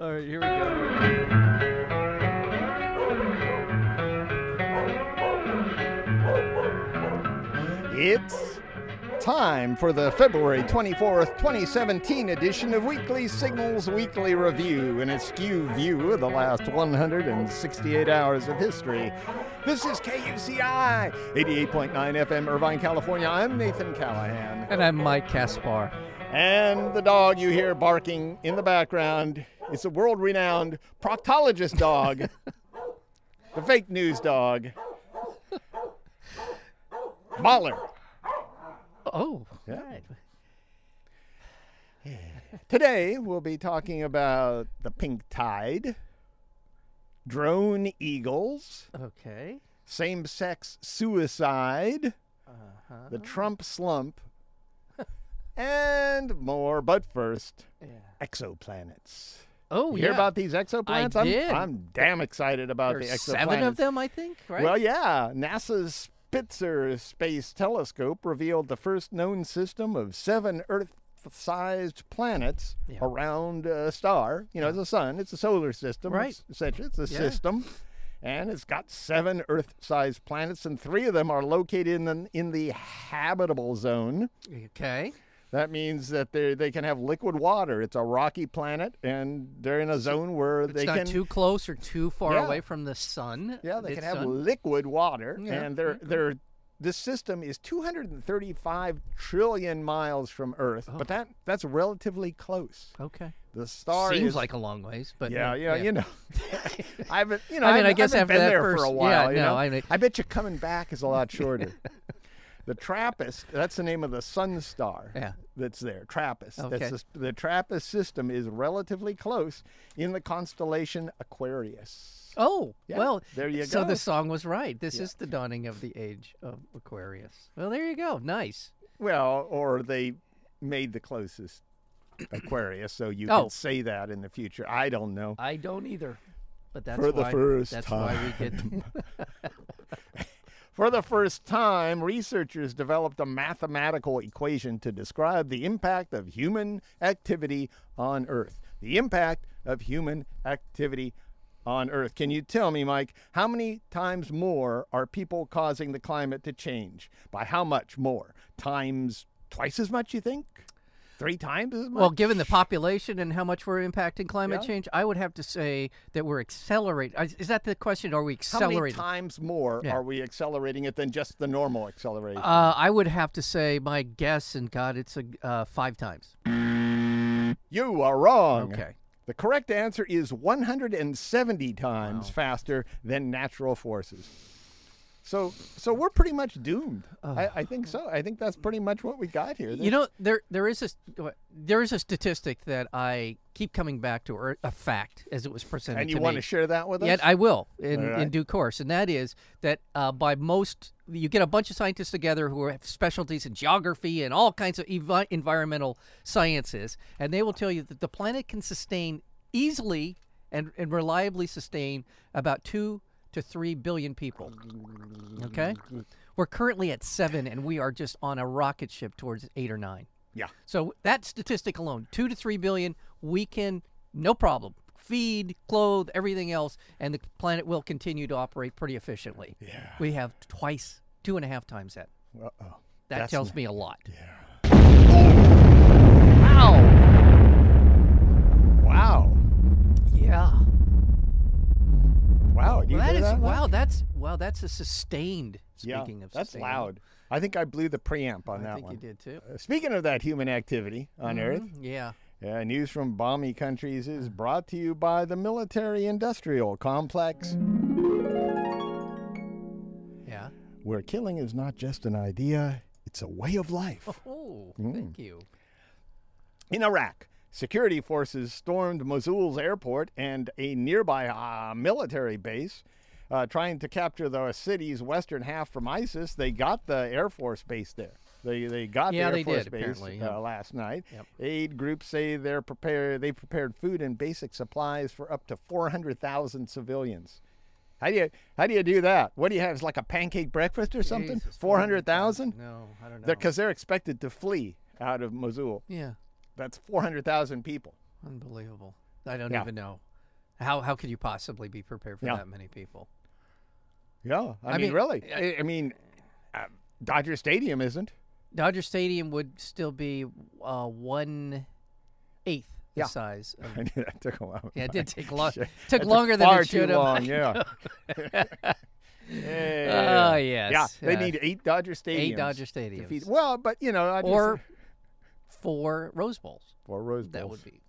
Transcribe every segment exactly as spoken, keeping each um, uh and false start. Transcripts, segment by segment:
All right, here we go. It's time for the February twenty-fourth, twenty seventeen edition of Weekly Signals Weekly Review, an askew view of the last one hundred sixty-eight hours of history. This is K U C I, eighty-eight point nine F M, Irvine, California. I'm Nathan Callahan. And I'm Mike Kaspar. And the dog you hear barking in the background is a world-renowned proctologist dog, the fake news dog, Mahler. Oh, Yeah. right. Today, we'll be talking about the pink tide, drone eagles, Okay. same-sex suicide, Uh-huh. the Trump slump, and more. But first, Yeah. exoplanets. Oh, You yeah. hear about these exoplanets? I I'm, did. I'm damn excited about There's the exoplanets. seven of them, I think, right? Well, yeah. NASA's Spitzer Space Telescope revealed the first known system of seven Earth-sized planets Yeah. around a star. You know, it's a sun. It's a solar system. Right. It's, essentially, it's a Yeah. system. And it's got seven Earth-sized planets, and three of them are located in the, in the habitable zone. Okay. That means that they they can have liquid water. It's a rocky planet, and they're in a zone where It's they not can too close or too far Yeah. away from the sun. yeah they Its can have sun. liquid water, Yeah, and they're okay. they're this system is two hundred thirty-five trillion miles from Earth, Oh. but that that's relatively close. Okay. The star Seems is like a long ways, but yeah, yeah, you know. I've been, you know, I mean, I've, I guess I've after been that there first- for a yeah, while. you no, know? I mean- I bet you coming back is a lot shorter. The TRAPPIST, that's the name of the sun star Yeah. that's there, TRAPPIST. Okay. That's the, the TRAPPIST system is relatively close in the constellation Aquarius. Oh, Yeah, well, there you so go. the song was right. This Yeah. is the dawning of the age of Aquarius. Well, there you go. Nice. Well, or they made the closest Aquarius, so you Oh. can say that in the future. I don't know. I don't either. But that's For the why, first that's time. why we get For the first time, researchers developed a mathematical equation to describe the impact of human activity on Earth. The impact of human activity on Earth. Can you tell me, Mike, how many times more are people causing the climate to change? By how much more? Times twice as much, you think? Three times as much? Well, given the population and how much we're impacting climate Yeah. change, I would have to say that we're accelerating. Is that the question? Are we how many accelerating? times more Yeah. are we accelerating it than just the normal acceleration? Uh, I would have to say my guess, and God, it's a uh, five times. You are wrong. Okay. The correct answer is one hundred seventy times Wow. faster than natural forces. So, so we're pretty much doomed. I, I think so. I think that's pretty much what we got here. You know, there there is a there is a statistic that I keep coming back to, or a fact as it was presented and you to want me. to share that with us? Yet I will in, All right. in due course, and that is that uh, by most you get a bunch of scientists together who have specialties in geography and all kinds of evi- environmental sciences, and they will tell you that the planet can sustain easily and, and reliably sustain about two to three billion people. Okay, we're currently at seven, and we are just on a rocket ship towards eight or nine. Yeah. So that statistic alone, two to three billion, we can, no problem, feed, clothe, everything else, and the planet will continue to operate pretty efficiently. Yeah. We have twice, two and a half times that. Uh-oh. That That's tells n- me a lot. Wow. Wow. Yeah. Wow. Do you Well, that hear is that? wow. That's wow. That's a sustained. Yeah, Speaking of that's sustained, loud. I think I blew the preamp on I that think one. you did too. Uh, speaking of that human activity on Earth, Mhm, Yeah. yeah, news from balmy countries is brought to you by the military-industrial complex, Yeah. where killing is not just an idea, it's a way of life. Oh, Mm. thank you. In Iraq, security forces stormed Mosul's airport and a nearby uh, military base, uh, trying to capture the city's western half from ISIS. They got the Air Force base there. They they got Yeah, the they Air Force did, base apparently, yeah. uh, last night. Yep. Aid groups say they're prepared. They prepared food and basic supplies for up to four hundred thousand civilians. How do you how do you do that? What do you have? It's like a pancake breakfast or something? Jesus, Four hundred thousand? No, I don't know. Because they're expected to flee out of Mosul. yeah. That's four hundred thousand people. Unbelievable. I don't Yeah. even know. How how could you possibly be prepared for Yeah. that many people? Yeah, I, I mean, mean, really. I- I, I mean, uh, Dodger Stadium isn't. Dodger Stadium would still be uh, one eighth the Yeah. size. Of, I knew that took a while. yeah, it did take long. Shit. Took That longer than far it should too have. long, yeah. Yeah. Oh, yes. Yeah, they Yeah. need eight Dodger Stadiums. Eight Dodger to feed- Stadiums. Well, but you know, I just, Or four Rose Bowls. or Rose Bowls. That would be.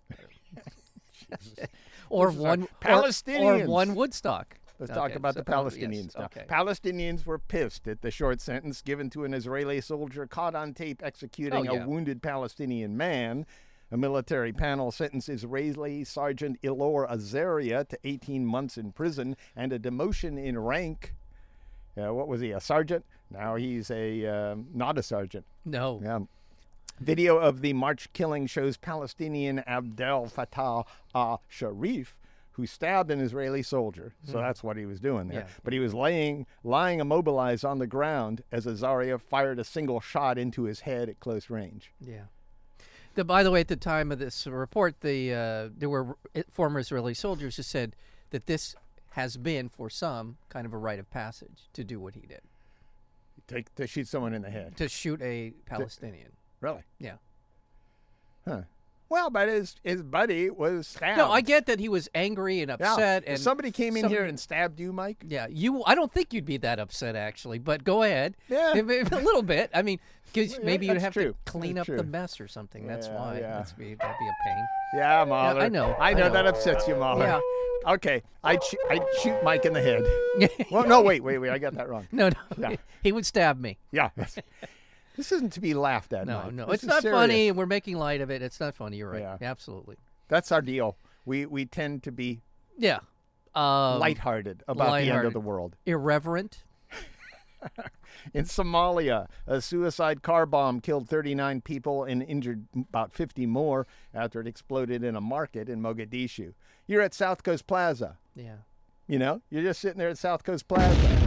or This is our one or- Palestinians. Or, one Woodstock. Let's Okay, talk about so- the oh, yes, Palestinians now. okay. Palestinians were pissed at the short sentence given to an Israeli soldier caught on tape executing Oh, yeah. a wounded Palestinian man. A military panel sentenced Israeli Sergeant Ilor Azaria to eighteen months in prison and a demotion in rank. Uh, what was he, a sergeant? Now he's a um, not a sergeant. No. Yeah. Video of the March killing shows Palestinian Abdel Fattah al-Sharif, who stabbed an Israeli soldier. So that's what he was doing there. Yeah, but he was laying, lying immobilized on the ground as Azaria fired a single shot into his head at close range. Yeah. The, by the way, at the time of this report, the uh, there were uh, former Israeli soldiers who said that this has been, for some, kind of a rite of passage to do what he did, Take to shoot someone in the head. to shoot a Palestinian. Really? Yeah. Huh. Well, but his his buddy was stabbed. No, I get that he was angry and Yeah. upset, If and somebody came in some- here and stabbed you, Mike. yeah, you. I don't think you'd be that upset actually, but go ahead. Yeah. Maybe a little bit. I mean, 'cause Well, maybe yeah, you'd that's have true. to clean That's up true. the mess or something. That's Yeah, why. yeah. That's be that'd be a pain. Yeah, Mahler. I know, I I know, know. that upsets you, Mahler. Yeah. Okay, I'd, sh- I'd shoot Mike in the head. Well, no, wait, wait, wait. I got that wrong. No, no. Yeah. He would stab me. Yeah. that's- This isn't to be laughed at, No, Mike. no, This it's is not serious. funny, and we're making light of it. It's not funny. You're right. Yeah. Absolutely. That's our deal. We we tend to be Yeah. Um, lighthearted about the end of lighthearted. the world. irreverent. In Somalia, a suicide car bomb killed thirty-nine people and injured about fifty more after it exploded in a market in Mogadishu. You're at South Coast Plaza. Yeah. You know, you're just sitting there at South Coast Plaza.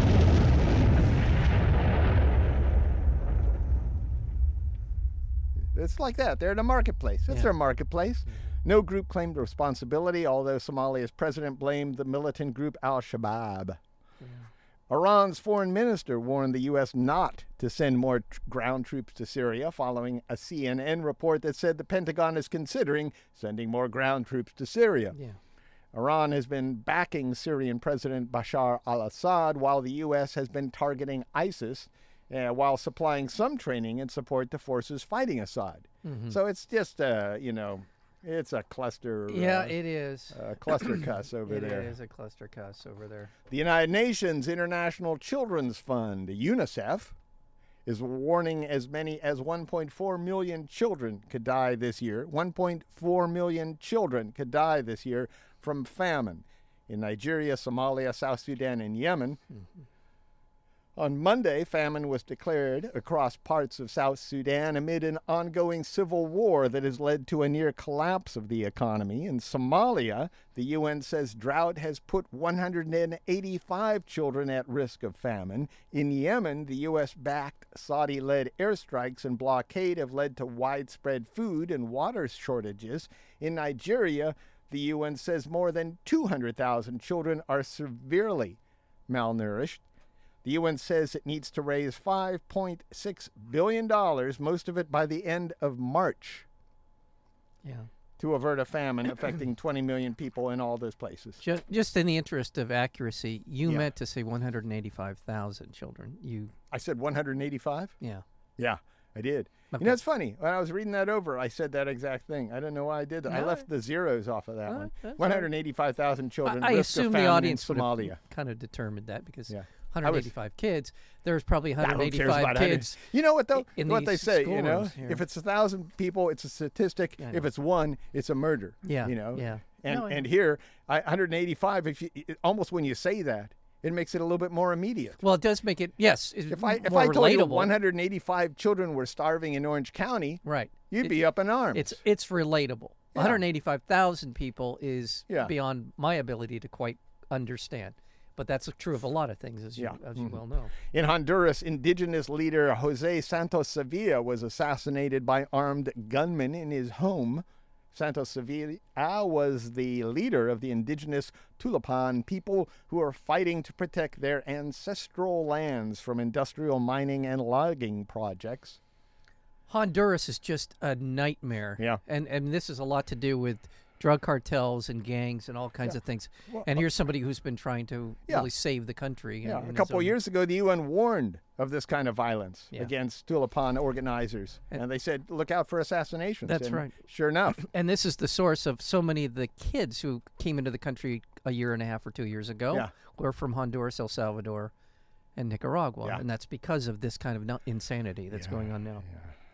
It's like that. They're in a marketplace. It's Yeah. their marketplace. No group claimed responsibility, although Somalia's president blamed the militant group Al-Shabaab. Iran's foreign minister warned the U S not to send more tr- ground troops to Syria following a C N N report that said the Pentagon is considering sending more ground troops to Syria. Yeah. Iran has been backing Syrian President Bashar al-Assad while the U S has been targeting ISIS uh, while supplying some training and support to forces fighting Assad. So it's just, uh, you know, it's a cluster. Yeah, uh, it is. uh, cluster cuss over It there. is a cluster cuss over there. The United Nations International Children's Fund, UNICEF, is warning as many as one point four million children could die this year. one point four million children could die this year from famine in Nigeria, Somalia, South Sudan, and Yemen. Mm-hmm. On Monday, famine was declared across parts of South Sudan amid an ongoing civil war that has led to a near collapse of the economy. In Somalia, the U N says drought has put one hundred eighty-five children at risk of famine. In Yemen, the U S-backed Saudi-led airstrikes and blockade have led to widespread food and water shortages. In Nigeria, the U N says more than two hundred thousand children are severely malnourished. The U N says it needs to raise five point six billion dollars, most of it by the end of March, Yeah. to avert a famine affecting twenty million people in all those places. Just, just in the interest of accuracy, you Yeah. meant to say one hundred eighty-five thousand children. You, I said one hundred eighty-five? yeah. Yeah, I did. Okay. You know, it's funny. When I was reading that over, I said that exact thing. I don't know why I did that. I No. left the zeros off of that No, one. that's all right. one hundred eighty-five thousand children I, I risk of assume famine the audience in would Somalia. have kind of determined that because Yeah. one hundred eighty-five kids, there's probably Nah, who cares one hundred eighty-five about that? kids. You know what though? in what they these say, you know, schools here. if it's a thousand people, it's a statistic. Yeah, I If know. it's one, it's a murder. Yeah, you know. yeah. And No, I and know. here, I, one hundred eighty-five. If you it, almost when you say that, it makes it a little bit more immediate. Well, it does make it, yes, it's If I if more I told you relatable. one hundred eighty-five children were starving in Orange County, Right. you'd It- be up in arms. It's it's relatable. Yeah. one hundred eighty-five thousand people is Yeah. beyond my ability to quite understand. But that's true of a lot of things, as you, Yeah. as you Mhm. well know. In Honduras, indigenous leader Jose Santos Sevilla was assassinated by armed gunmen in his home. Santos Sevilla was the leader of the indigenous Tulapan people who are fighting to protect their ancestral lands from industrial mining and logging projects. Honduras is just a nightmare. Yeah. And and this is a lot to do with drug cartels and gangs and all kinds Yeah. of things. Well, and here's somebody who's been trying to Yeah. really save the country. Yeah, in- a in couple his own- years ago, the U N warned of this kind of violence Yeah. against Tulapan organizers. And- And, they said, look out for assassinations. That's And right. Sure enough. And this is the source of so many of the kids who came into the country a year and a half or two years ago. Yeah. Were from Honduras, El Salvador, and Nicaragua. Yeah. And that's because of this kind of no- insanity that's Yeah, going on now.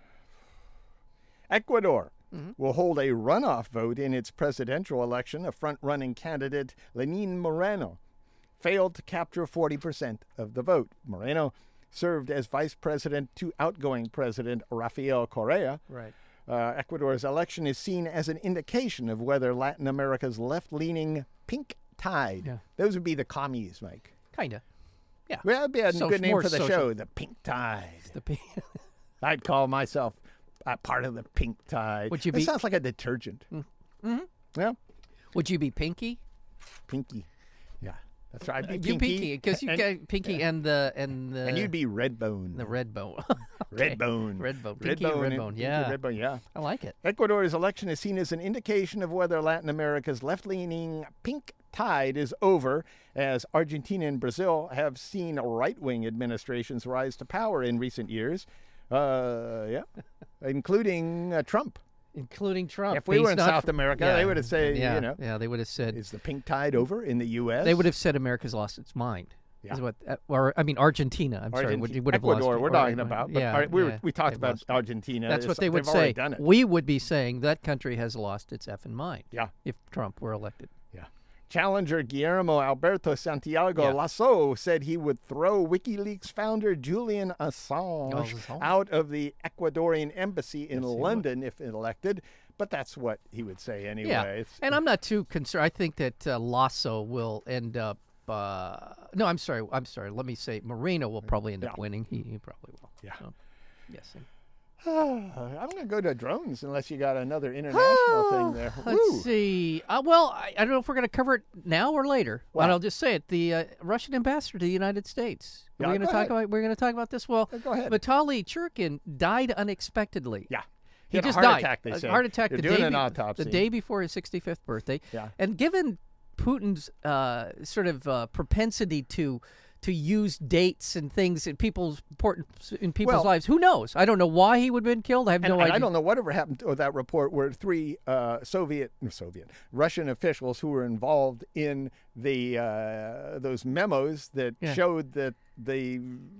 Ecuador Mm-hmm. will hold a runoff vote in its presidential election. A front-running candidate, Lenin Moreno, failed to capture forty percent of the vote. Moreno served as vice president to outgoing president Rafael Correa. Right. Uh, Ecuador's election is seen as an indication of whether Latin America's left-leaning pink tide, Yeah. those would be the commies, Mike. Kind of. Yeah. Well, that'd be a So- good name more for the social. show, the pink tide. The pe- I'd call myself uh, part of the pink tide. Would you It be- sounds like a detergent. Mm-hmm. Yeah, Would you be Pinky? pinky. Yeah, that's right. I'd be You pinky. Pinky, because you and, got Pinky and the and the and you'd be Redbone. the red bone. Redbone. Redbone. Pinky and Redbone. Redbone. Pinky Yeah. Redbone, yeah. I like it. Ecuador's election is seen as an indication of whether Latin America's left-leaning pink tide is over, as Argentina and Brazil have seen right-wing administrations rise to power in recent years. Uh, yeah, including uh, Trump. Including Trump. If we were He's in not South fr- America, yeah, they would have said, yeah, you know, yeah, they would have said is the pink tide over in the U S? they would have said America's lost its mind. Yeah. Is what, uh, or I mean Argentina. I'm sorry, would, Argenti- would have Ecuador, lost, we're or- talking or- about. But yeah, Ar- we, were, yeah, we talked they've about lost it. Argentina. That's It's- what they would they've already say. done it. We would be saying that country has lost its effing mind. Yeah. If Trump were elected. Yeah. Challenger Guillermo Alberto Santiago Yeah. Lasso said he would throw WikiLeaks founder Julian Assange Oh, Assange. out of the Ecuadorian embassy in Yes, he would. London if elected. But that's what he would say anyway. Yeah, It's- and I'm not too concerned. I think that uh, Lasso will end up. Uh, no, I'm sorry. I'm sorry. Let me say Moreno will probably end up Yeah. winning. He, he probably will. Yeah. So, yes. and- I'm going to go to drones unless you got another international thing there. Let's Woo. see. Uh, well, I, I don't know if we're going to cover it now or later, What? but I'll just say it. The uh, Russian ambassador to the United States. Yeah, we're going to go talk ahead. about. We're going to talk about this. Well, Uh, go ahead. Vitaly Churkin died unexpectedly. Yeah. He, had a just heart died. attack, they a said. heart attack. They're the doing day an be- autopsy. The day before his sixty-fifth birthday. Yeah. And given Putin's uh, sort of uh, propensity to to use dates and things in people's important in people's Well- lives, who knows? I don't know why he would have been killed. I have And, no and idea. I don't know whatever happened to that report where three uh, Soviet, Soviet, Russian officials who were involved in the uh, those memos that Yeah. showed that the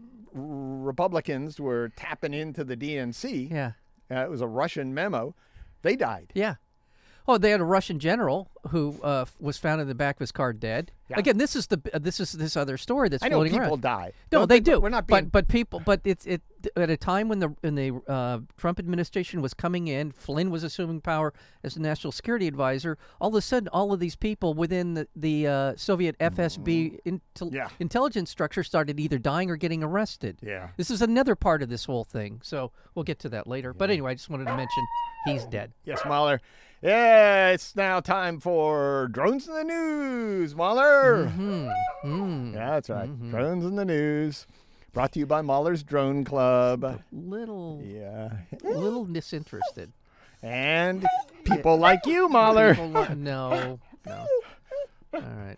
Republicans were tapping into the D N C. Yeah. Uh, it was a Russian memo. They died. Yeah. Oh, they had a Russian general who uh, f- was found in the back of his car dead. Yeah. Again, this is the uh, this is this other story that's I know floating people around. die. No, Don't they think- do. We're not being. but but people, but it's it at a time when the when the uh, Trump administration was coming in, Flynn was assuming power as the national security advisor. All of a sudden, all of these people within the, the uh, Soviet F S B intel- Yeah. intelligence structure started either dying or getting arrested. Yeah. This is another part of this whole thing. So we'll get to that later. But anyway, I just wanted to mention he's dead. Yes, Mahler. Yeah, it's now time for Drones in the News, Mahler. Hmm. Mm. Yeah, that's right. Drones in the News. Brought to you by Mahler's Drone Club. Little Yeah. little disinterested. And people like you, Mahler. People li- no, no. All right.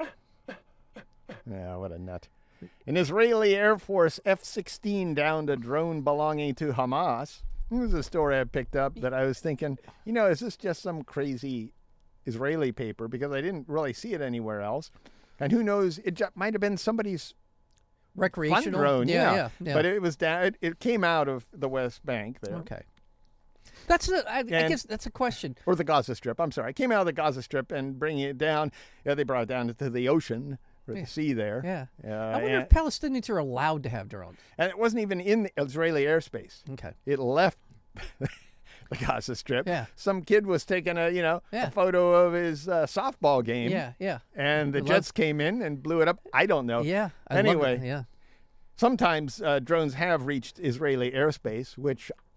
Yeah, what a nut. An Israeli Air Force F sixteen downed a drone belonging to Hamas. This was a story I picked up that I was thinking, you know, is this just some crazy Israeli paper? Because I didn't really see it anywhere else. And who knows, it ju- might have been somebody's fun Recreational drone. Yeah, Yeah, yeah. yeah. But it was down, it, it came out of the West Bank there. okay. That's a, I, I And- guess that's a question. Or the Gaza Strip. I'm sorry. It came out of the Gaza Strip and bringing it down. Yeah, they brought it down to the ocean or Yeah. the sea there. Yeah. Uh, I wonder and, if Palestinians are allowed to have drones. and it wasn't even in the Israeli airspace. Okay. It left the Gaza Strip. Yeah. Some kid was taking a, you know, Yeah. a photo of his uh, softball game. Yeah, yeah. And the I love- Jets came in and blew it up. I don't know. Yeah. I love Anyway. it. Yeah. Sometimes uh, drones have reached Israeli airspace, which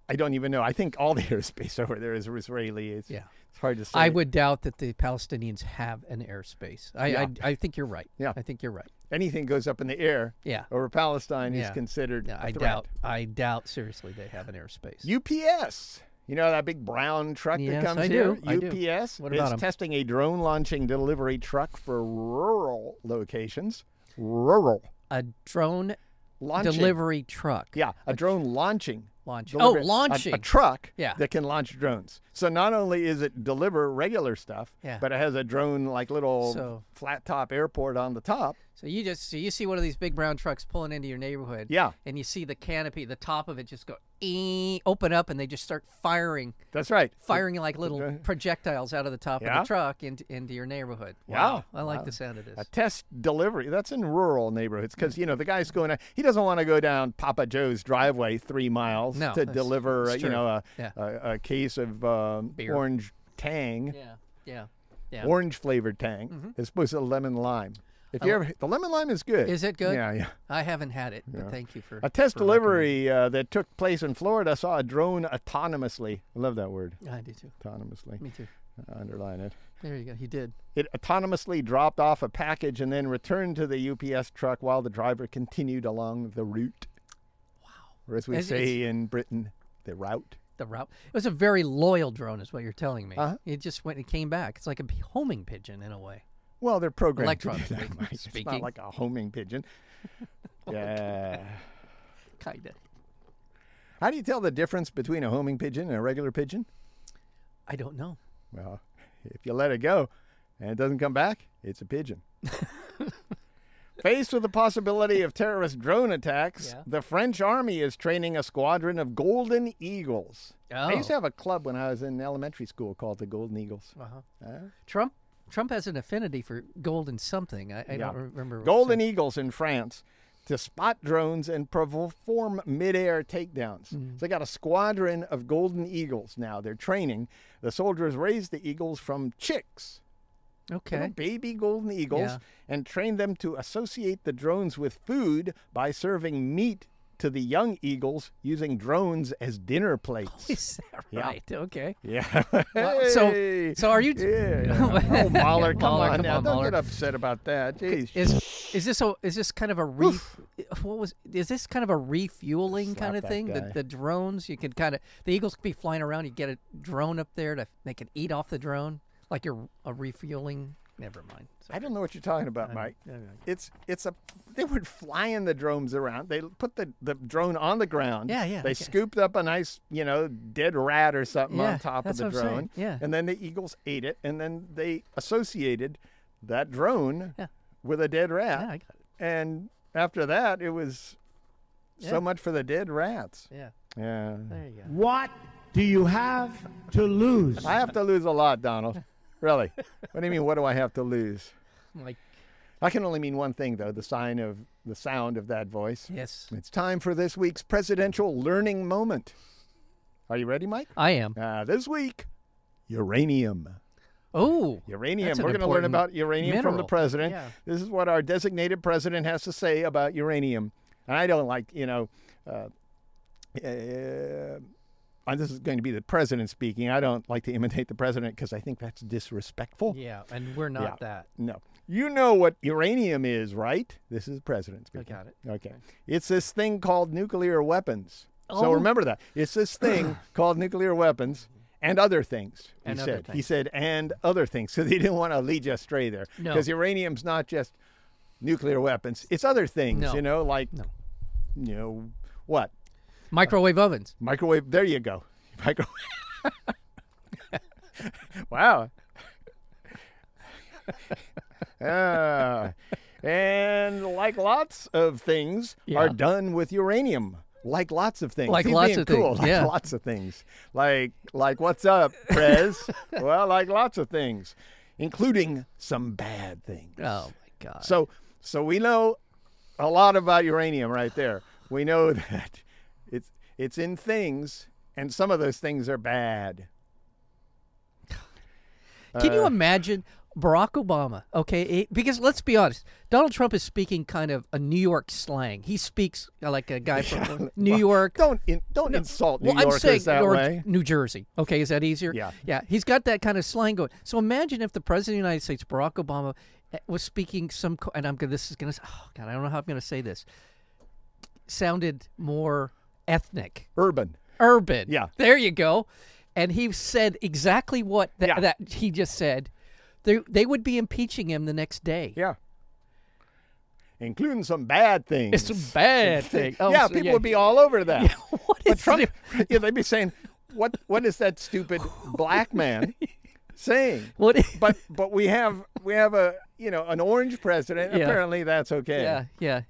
I don't even know. I think all the airspace over there is Israeli. It's, Yeah. it's hard to say. I would doubt that the Palestinians have an airspace. I, Yeah. I I think you're right. Yeah. I think you're right. Anything goes up in the air Yeah. over Palestine is Yeah. considered Yeah, a I threat. doubt. I doubt seriously they have an airspace. U P S. You know that big brown truck Yes, that comes I here? do. I do. U P S What is about 'em? testing a drone launching delivery truck for rural locations. Rural. A drone Launching. delivery truck. Yeah, a drone launching. Launch. deliver- Oh, a- launching. A, truck Yeah. that can launch drones. So not only is it deliver regular stuff, Yeah. but it has a drone like little So- flat top airport on the top. So you just so you see one of these big brown trucks pulling into your neighborhood. Yeah. And you see the canopy, the top of it just go ee, open up, and they just start firing, That's right. firing like little Okay. projectiles out of the top Yeah. of the truck into into your neighborhood. Yeah. Wow. I like Wow. the sound of this. A test delivery. That's in rural neighborhoods because, you know, the guy's going to, he doesn't want to go down Papa Joe's driveway three miles No, to that's- deliver, uh, that's you true. know, a, Yeah. a, a case of um, Beer. orange Tang, Yeah. Yeah. Yeah. orange flavored Tang, as opposed to lemon lime. If you Oh. ever, the lemon lime is good. Is it good? Yeah, yeah. I haven't had it, but thank you for A test for recommending. delivery uh, that took place in Florida saw a drone autonomously. I love that word, I do too. autonomously. Me too. Uh, underline it. There you go. He did. It autonomously dropped off a package and then returned to the U P S truck while the driver continued along the route. Wow. Or as we It's- say in Britain, the route. The route. It was a very loyal drone, is what you're telling me. Uh-huh. It just went and came back. It's like a p- homing pigeon in a way. Well, they're programmed to do Electronically that, Mike. It's not speaking. like a homing pigeon. Yeah. Kinda. How do you tell the difference between a homing pigeon and a regular pigeon? I don't know. Well, if you let it go and it doesn't come back, it's a pigeon. Faced with the possibility of terrorist drone attacks, Yeah. the French army is training a squadron of Golden Eagles. I Oh. used to have a club when I was in elementary school called the Golden Eagles. Uh-huh. Uh, Trump. Trump has an affinity for golden something. I, I Yeah. don't remember. what Golden it Eagles in France to spot drones and perform midair takedowns. Mm-hmm. So they got a squadron of Golden Eagles now. They're training. The soldiers raise the eagles from chicks. said. Little Okay. baby golden eagles, Yeah. and train them to associate the drones with food by serving meat to the young eagles using drones as dinner plates. Is that Yeah. right? Okay. Yeah. Well, so- Hey. so are you- Yeah. Oh, Mahler, come Mahler, on come now. on, Don't Mahler. get upset about that. Jeez. Is is this a is this kind of a reef? What was is this kind of a refueling Slap kind of that thing? The guy. the drones you could kind of the eagles could be flying around. You get a drone up there to they can eat off the drone like you're a refueling. Never mind. I don't know what you're talking about, Mike. I don't know. It's it's a they were flying the drones around. They put the, the drone on the ground. Yeah, yeah, They okay. scooped up a nice, you know, dead rat or something Yeah, on top of that's the what I'm saying, drone. yeah. And then the eagles ate it, and then they associated that drone Yeah. with a dead rat. Yeah, I got it. And after that, it was Yeah. so much for the dead rats. Yeah, Yeah. there you go. What do you have to lose? I have to lose a lot, Donald. Really. What do you mean? What do I have to lose? Like I can only mean one thing, though, the sign of the sound of that voice. yes, It's time for this week's presidential learning moment. Are you ready, Mike? I am. Uh, this week, uranium. Oh, Uranium. That's an We're going to learn important about uranium from the mineral. president. Yeah. This is what our designated president has to say about uranium. And I don't like, you know, uh, uh, and this is going to be the president speaking. I don't like to imitate the president because I think that's disrespectful. yeah, and we're not Yeah. that. No. You know what uranium is, right? This is the president I speaking. got it. Okay. It's this thing called nuclear weapons. So Oh. remember that. It's this thing called nuclear weapons and other things, he And other said. He things. said, and other things. So he didn't want to lead you astray there. No. Because uranium's not just nuclear weapons. It's other things, No. you know, like, No. you know, what? Microwave ovens. Microwave. There you go. Microwave. Wow. Ah. And like lots of things Yeah. are done with uranium. Like lots of things. Like He's lots being of cool. things, Like yeah. lots of things. Like like what's up, Prez? Well, like lots of things, including some bad things. Oh my God. So so we know a lot about uranium right there. We know that it's it's in things, and some of those things are bad. Can you Uh, imagine Barack Obama, okay, it- because let's be honest, Donald Trump is speaking kind of a New York slang. He speaks like a guy from New York. Don't in, don't insult New Well, I'm Yorkers saying that or way. New Jersey. Okay, is that easier? Yeah. Yeah. He's got that kind of slang going. So imagine if the president of the United States, Barack Obama, eh, was speaking some, co- and I'm gonna. This is gonna. Oh God, I don't know how I'm gonna say this. Sounded more ethnic, Urban. urban. Yeah. There you go. And he said exactly what tha- Yeah. that he just said. They they would be impeaching him the next day. Yeah. Including some bad things. It's a bad thing. Oh, yeah, so, people yeah. would be all over that. Yeah, what But is Trump, it? yeah, they'd be saying, "What? What is that stupid black man saying?" What? But but we have we have a you know an orange president. Yeah. Apparently, that's okay. yeah, yeah.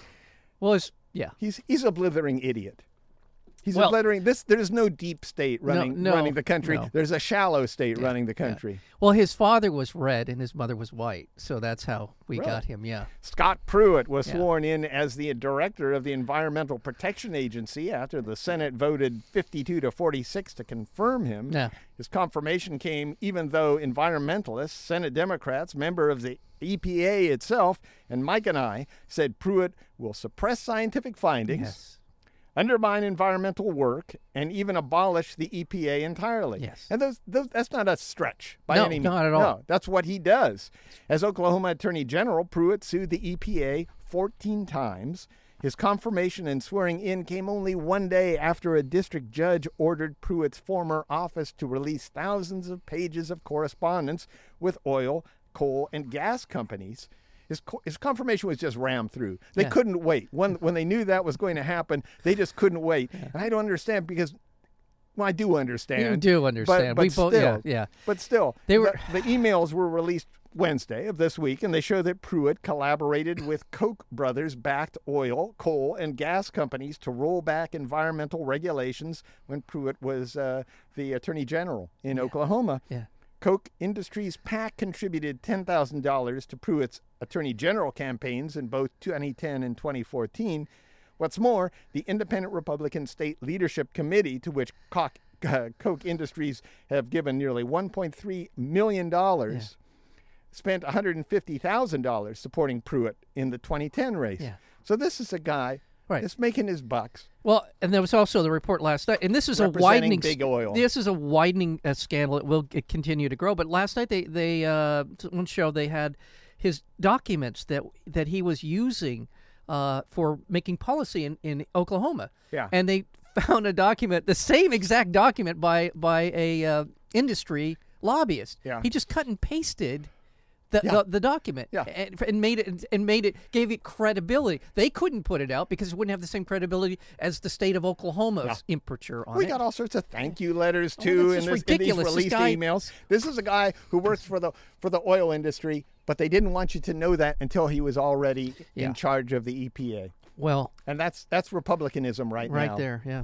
Well, it's yeah. He's he's a blithering idiot. He's Well- a blithering. This there's no deep state running no, running the country. no. There's a shallow state running the country. Well, his father was red and his mother was white, so that's how we Really? got him. Yeah. Scott Pruitt was Yeah. sworn in as the director of the Environmental Protection Agency after the Senate voted fifty-two to forty-six to confirm him. Yeah. His confirmation came even though environmentalists, Senate Democrats, member of the E P A itself, and Mike and I said Pruitt will suppress scientific findings, Yes. undermine environmental work, and even abolish the E P A entirely. Yes. And those, those that's not a stretch by No, any means. not at all. No, that's what he does. As Oklahoma Attorney General, Pruitt sued the E P A fourteen times. His confirmation and swearing in came only one day after a district judge ordered Pruitt's former office to release thousands of pages of correspondence with oil, coal, and gas companies. His, co- his confirmation was just rammed through. They Yeah. couldn't wait. When, when they knew that was going to happen, they just couldn't wait. And I don't understand because, well, I do understand. You do but- understand. But, We both- yeah, still, yeah. But still, They were- the, the emails were released Wednesday of this week, and they show that Pruitt collaborated with Koch brothers-backed oil, coal, and gas companies to roll back environmental regulations when Pruitt was uh, the Attorney General in Oklahoma. Yeah. Koch Industries PAC contributed ten thousand dollars to Pruitt's Attorney General campaigns in both twenty ten and twenty fourteen. What's more, the Independent Republican State Leadership Committee, to which Koch, uh, Koch Industries have given nearly one point three million dollars, spent one hundred fifty thousand dollars supporting Pruitt in the twenty ten race. Yeah. So this is a guy Right. that's making his bucks. Well, and there was also the report last night, and this is a Representing widening. big oil. This is a widening uh, scandal. It will c- continue to grow. But last night they they uh, one show they had his documents that that he was using uh, for making policy in, in Oklahoma. Yeah. And they found a document, the same exact document by by a uh, industry lobbyist. Yeah. He just cut and pasted the, Yeah. the, the document Yeah. and, and made it and made it gave it credibility. They couldn't put it out because it wouldn't have the same credibility as the state of Oklahoma's imprimatur on We it. got all sorts of thank you letters Oh, too that's in, just this, in these ridiculous. This released guy- emails. This is a guy who works for the for the oil industry, but they didn't want you to know that until he was already Yeah. in charge of the E P A. Well, And that's that's republicanism right, right now. there, yeah.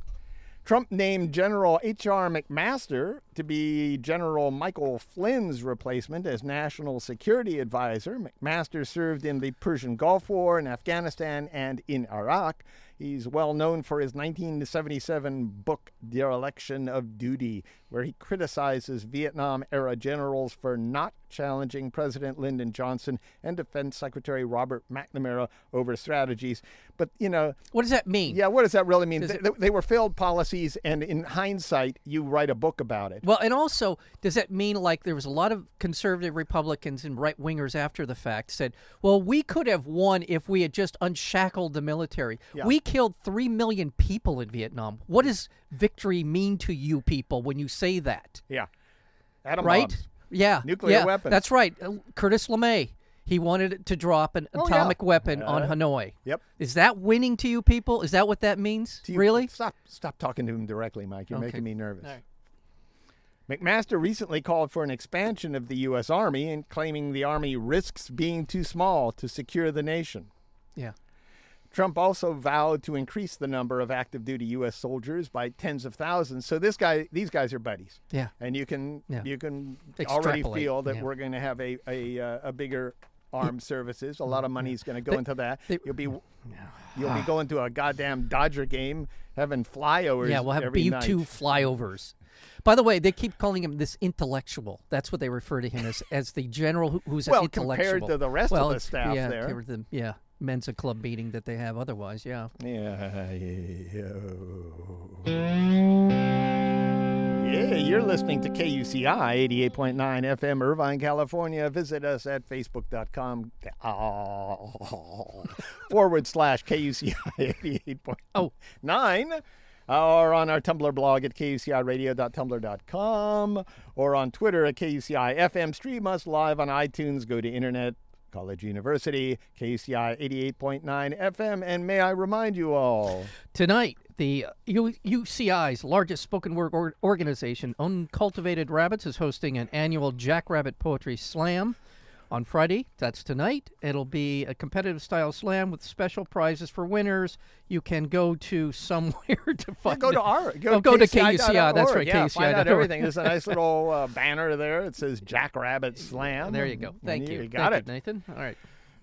Trump named General H R McMaster to be General Michael Flynn's replacement as National Security Advisor. McMaster served in the Persian Gulf War, in Afghanistan, and in Iraq. He's well known for his nineteen seventy-seven book, Dereliction of Duty, where he criticizes Vietnam-era generals for not challenging President Lyndon Johnson and Defense Secretary Robert McNamara over strategies. But, you know, What does that mean? yeah, what does that really mean? Does They, it- they were failed policies, and in hindsight, you write a book about it. Well, and also, does that mean like there was a lot of conservative Republicans and right wingers after the fact said, well, we could have won if we had just unshackled the military. Yeah. We killed three million people in Vietnam. What does victory mean to you people when you say that? Yeah. Atom Right? bombs. Yeah. Nuclear yeah, weapons. That's right. Uh, Curtis LeMay. He wanted to drop an Oh, yeah. atomic weapon on Uh, Hanoi. Yep. Is that winning to you people? Is that what that means? Do you- Really? Stop stop talking to him directly, Mike. You're Okay. making me nervous. All right. McMaster recently called for an expansion of the U S. Army and claiming the Army risks being too small to secure the nation. Yeah. Trump also vowed to increase the number of active duty U S soldiers by tens of thousands. So this guy, these guys are buddies. Yeah. And you can Yeah. you can already Extrapolate, feel that yeah. we're going to have a a, uh, a bigger armed services. A lot of money is going to go They- into that. they- you'll be you'll be going to a goddamn Dodger game, having flyovers. Yeah, we'll have every B night. two flyovers. By the way, they keep calling him this intellectual. That's what they refer to him as, as the general who, who's Well, an intellectual. compared to the rest of well, the it's- staff yeah, there. compared to the- yeah, Mensa Club meeting that they have otherwise, yeah. Yeah. Yeah, you're listening to K U C I eighty-eight point nine F M, Irvine, California. Visit us at facebook.com forward slash K U C I eighty-eight point nine. Or on our Tumblr blog at K U C I radio dot tumblr dot com, or on Twitter at K U C I F M. Stream us live on iTunes. Go to Internet College University, K U C I eighty-eight point nine F M. And may I remind you all, Tonight, the U- UCI's largest spoken word or- organization, Uncultivated Rabbits, is hosting an annual Jackrabbit Poetry Slam on Friday. That's tonight. It'll be a competitive style slam with special prizes for winners. You can go to somewhere to find go to it. our go, Oh, go to K U C I K U C I. That's dot org. right, Yeah, K U C I find out dot org. everything. There's a nice little uh, banner there. It says Jackrabbit Slam. There you go. And Thank you. you. You got Thank it. you, Nathan. All right.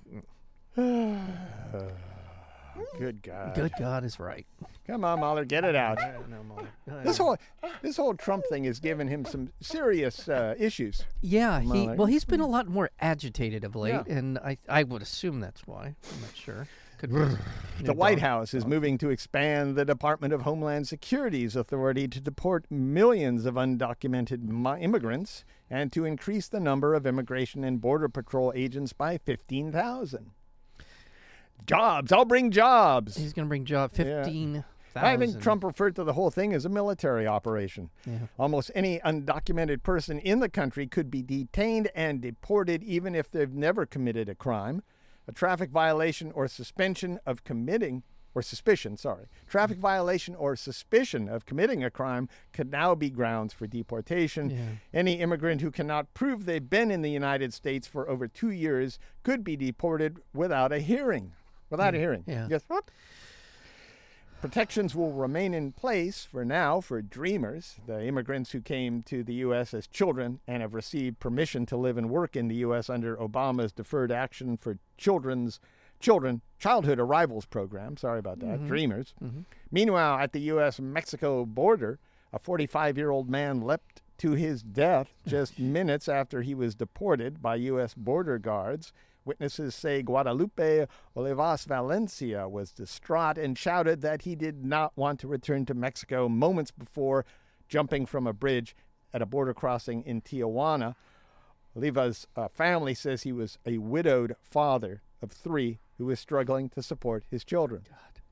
Good God. Good God is right. Come on, Mahler, get it out. No, Molly. This whole this whole Trump thing has given him some serious uh, issues. Yeah, he Mahler. well, he's been a lot more agitated of late, Yeah. and I I would assume that's why. I'm not sure. Could be The White House is moving to expand the Department of Homeland Security's authority to deport millions of undocumented mi- immigrants and to increase the number of Immigration and Border Patrol agents by fifteen thousand. Jobs. I'll bring jobs. He's going to bring job fifteen thousand. I think Trump referred to the whole thing as a military operation. Yeah. Almost any undocumented person in the country could be detained and deported even if they've never committed a crime. A traffic violation or suspension of committing, or suspicion, sorry, traffic violation or suspicion of committing a crime could now be grounds for deportation. Yeah. Any immigrant who cannot prove they've been in the United States for over two years could be deported without a hearing. Without a hearing. Yeah. Guess what? Protections will remain in place for now for Dreamers, the immigrants who came to the U S as children and have received permission to live and work in the U S under Obama's Deferred Action for Children's Children Childhood Arrivals Program. Sorry about that. Mm-hmm. Dreamers. Mm-hmm. Meanwhile, at the U S Mexico border, a forty-five-year-old man leapt to his death just minutes after he was deported by U S border guards. Witnesses say Guadalupe Olivas Valencia was distraught and shouted that he did not want to return to Mexico moments before jumping from a bridge at a border crossing in Tijuana. Olivas' uh, family says he was a widowed father of three who was struggling to support his children.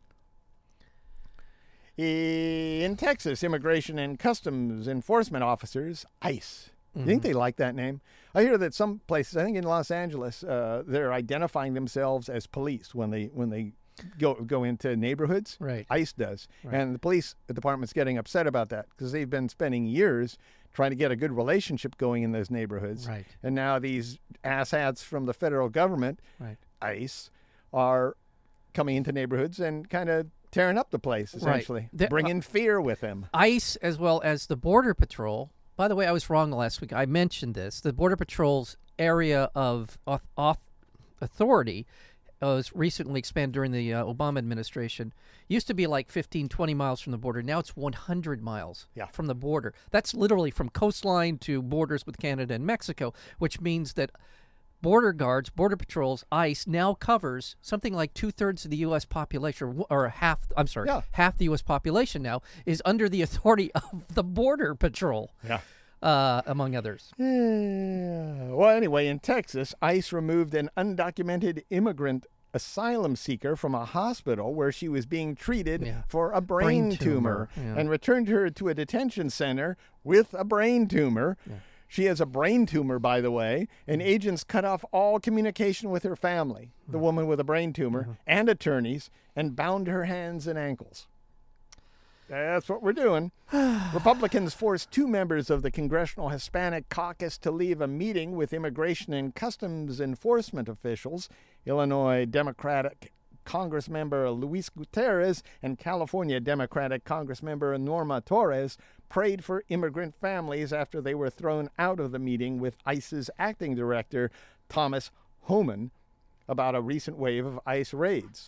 In Texas, Immigration and Customs Enforcement Officers, ICE. You think they like that name? I hear that some places, I think in Los Angeles, uh, they're identifying themselves as police when they when they go go into neighborhoods. Right. ICE does, Right. and the police department's getting upset about that because they've been spending years trying to get a good relationship going in those neighborhoods. Right. And now these asshats from the federal government, Right. ICE, are coming into neighborhoods and kind of tearing up the place, essentially, The- bringing fear with them. ICE as well as the Border Patrol. By the way, I was wrong last week. I mentioned this. The Border Patrol's area of auth- auth- authority was recently expanded during the uh, Obama administration. Used to be like fifteen, twenty miles from the border. Now it's one hundred miles Yeah. from the border. That's literally from coastline to borders with Canada and Mexico, which means that border guards, border patrols, ICE now covers something like two-thirds of the U S population, or half, I'm sorry, Yeah. half the U S population now is under the authority of the Border Patrol, Yeah. uh, among others. Yeah. Well, anyway, in Texas, ICE removed an undocumented immigrant asylum seeker from a hospital where she was being treated Yeah. for a brain, Brain tumor, tumor, yeah. and returned her to a detention center with a brain tumor. She has a brain tumor, by the way, and agents cut off all communication with her family, the woman with a brain tumor, and attorneys, and bound her hands and ankles. That's what we're doing. Republicans forced two members of the Congressional Hispanic Caucus to leave a meeting with Immigration and Customs Enforcement officials. Illinois Democratic Congressmember Luis Gutierrez and California Democratic Congressmember Norma Torres prayed for immigrant families after they were thrown out of the meeting with ICE's acting director, Thomas Homan, about a recent wave of ICE raids.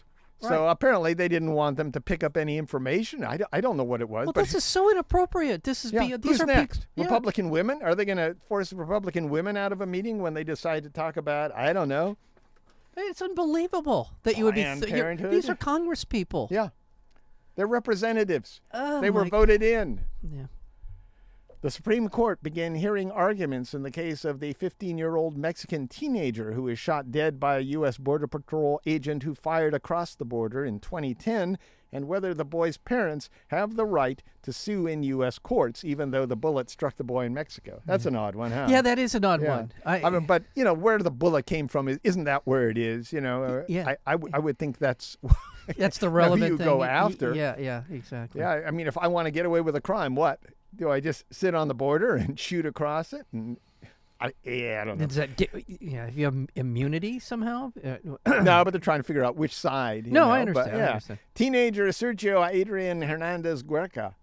So apparently they didn't want them to pick up any information. I, don't- I don't know what it was. Well, but this is so inappropriate. This is yeah, be, these who's are next? peop- yeah. Republican women? Are they going to force Republican women out of a meeting when they decide to talk about, I don't know. It's unbelievable that you would be. Planned Th- you're- Parenthood? these are Congress people. Yeah. They're representatives. Oh, they were my- voted in. Yeah. The Supreme Court began hearing arguments in the case of the fifteen-year-old Mexican teenager who was shot dead by a U S Border Patrol agent who fired across the border in twenty ten, and whether the boy's parents have the right to sue in U S courts, even though the bullet struck the boy in Mexico. That's an odd one, huh? Yeah, that is an odd Yeah. one. I, mean, but you know where the bullet came from is, isn't that where it is? You know, Uh, Yeah. I, I, w- I would think that's That's the who relevant you thing. go Y- y- after. Yeah, yeah, exactly. Yeah, I mean, if I want to get away with a crime, what do I just sit on the border and shoot across it? And I, yeah, I don't know. Does that get, yeah, if you have immunity somehow? Uh, No, but they're trying to figure out which side. you No, know, I but, understand, I yeah. understand. Teenager Sergio Adrian Hernandez Guerca,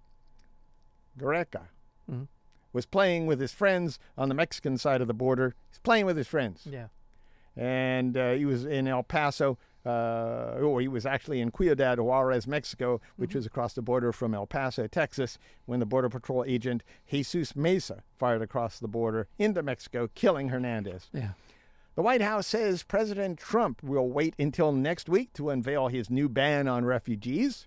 Guerca Mhm. was playing with his friends on the Mexican side of the border. He's playing with his friends. yeah. And uh, he was in El Paso. Uh, oh, he was actually in Ciudad Juarez, Mexico, which Mm-hmm. is across the border from El Paso, Texas, when the Border Patrol agent Jesus Mesa fired across the border into Mexico, killing Hernandez. Yeah. The White House says President Trump will wait until next week to unveil his new ban on refugees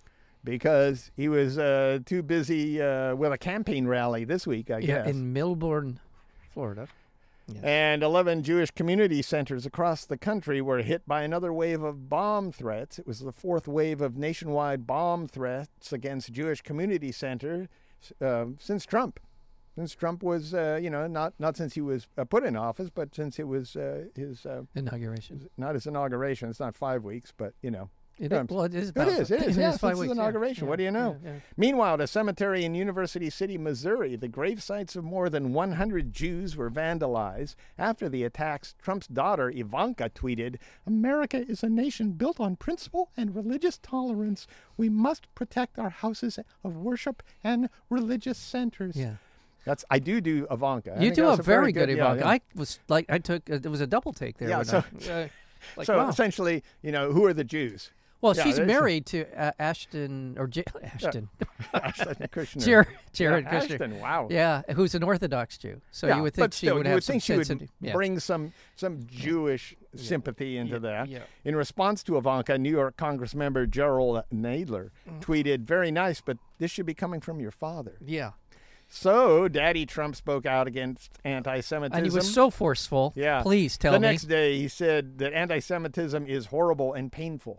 because he was uh, too busy uh, with a campaign rally this week, I Yeah, guess. in Melbourne, Florida. And eleven Jewish community centers across the country were hit by another wave of bomb threats. It was the fourth wave of nationwide bomb threats against Jewish community centers uh, since Trump. Since Trump was, uh, you know, not, not since he was uh, put in office, but since it was uh, his, uh, Inauguration. not his inauguration. It's not five weeks, but, you know. It Yeah, is, well, it is. It About, is, it is, It yes, is five it's his weeks, yeah, inauguration. yeah, What do you know? yeah, yeah. Meanwhile, at a cemetery in University City, Missouri, the grave sites of more than one hundred Jews were vandalized. After the attacks, Trump's daughter, Ivanka, tweeted, "America is a nation built on principle and religious tolerance. We must protect our houses of worship and religious centers." Yeah. That's I do do Ivanka. I You think do that's a very good yeah, Ivanka. yeah. I was like, I took, uh, there was a double take there. Yeah, when so- I, uh, like, so wow. essentially, you know, who are the Jews? Well, yeah, she's there's- married to uh, Ashton, or J- Ashton. Ashton Kushner. Jared, Jared yeah, Kushner. Ashton, wow. Yeah, who's an Orthodox Jew. So Yeah, you would think but she still, would you have would some think she would sense. Yeah. bring some some Jewish sympathy into Yeah, that. yeah. In response to Ivanka, New York Congress member Gerald Nadler Mm-hmm. tweeted, "Very nice, but this should be coming from your father." Yeah. So, Daddy Trump spoke out against anti-Semitism. And he was so forceful. yeah. Please tell the me. next day, he said that anti-Semitism is horrible and painful.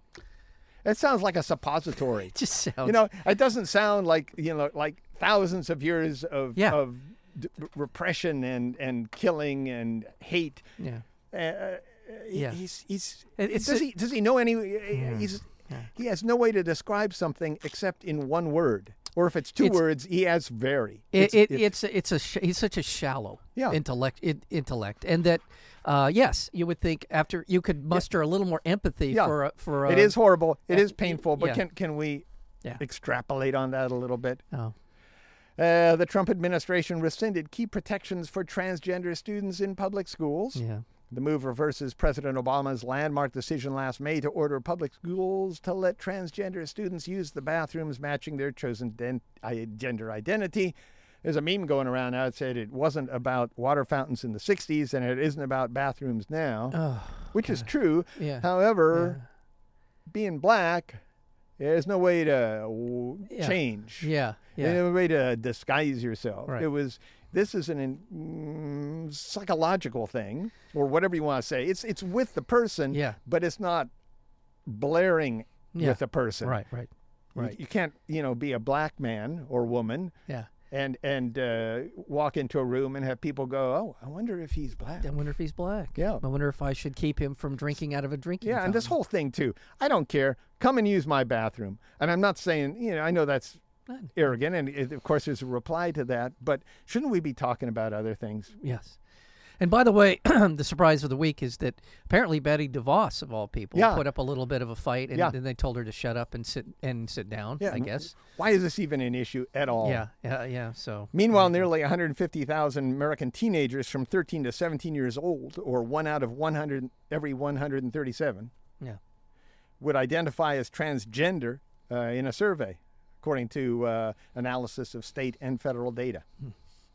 It sounds like a suppository. It just sounds. You know, it doesn't sound like you know, like thousands of years of Yeah. of d- repression and and killing and hate. Yeah. Uh, Yeah. He's he's. It- it's does a- he does he know any? He's he has no way to describe something except in one word. Or if it's two It's- words, he has very. It, it, it's it's a sh- he's such a shallow Yeah. intellect it, intellect, and that uh, yes, you would think after you could muster a little more empathy Yeah. for a, for a, it is horrible. It uh, is painful. But yeah. can can we Yeah. extrapolate on that a little bit? Oh. Uh, the Trump administration rescinded key protections for transgender students in public schools. Yeah. The move reverses President Obama's landmark decision last May to order public schools to let transgender students use the bathrooms matching their chosen den- i- gender identity. There's a meme going around now that said it wasn't about water fountains in the sixties and it isn't about bathrooms now, Oh. which is true. Yeah. However, being black, there's no way to w- Yeah. change. Yeah. Yeah. There's no way to disguise yourself. Right. It was. This is an in, mm, psychological thing, or whatever you want to say. It's it's with the person, Yeah. but it's not blaring Yeah. with the person. Right. Right. You- Right. You, can't, you know, be a black man or woman Yeah. and and uh, walk into a room and have people go, "Oh, I wonder if he's black." I wonder if he's black. Yeah. I wonder if I should keep him from drinking out of a drinking Yeah, and this fountain. whole thing too. I don't care. Come and use my bathroom. And I'm not saying, you know, I know that's None. arrogant, and it, of course there's a reply to that. But shouldn't we be talking about other things? Yes. And by the way, the surprise of the week is that apparently Betty DeVos, of all people, Yeah. put up a little bit of a fight, and Yeah. then they told her to shut up and sit and sit down. I guess. Why is this even an issue at all? Yeah. Yeah. Yeah. So. Meanwhile, nearly one hundred fifty thousand American teenagers from thirteen to seventeen years old, or one out of one hundred every one hundred thirty-seven, Yeah. would identify as transgender uh, in a survey, according to uh, analysis of state and federal data. Hmm.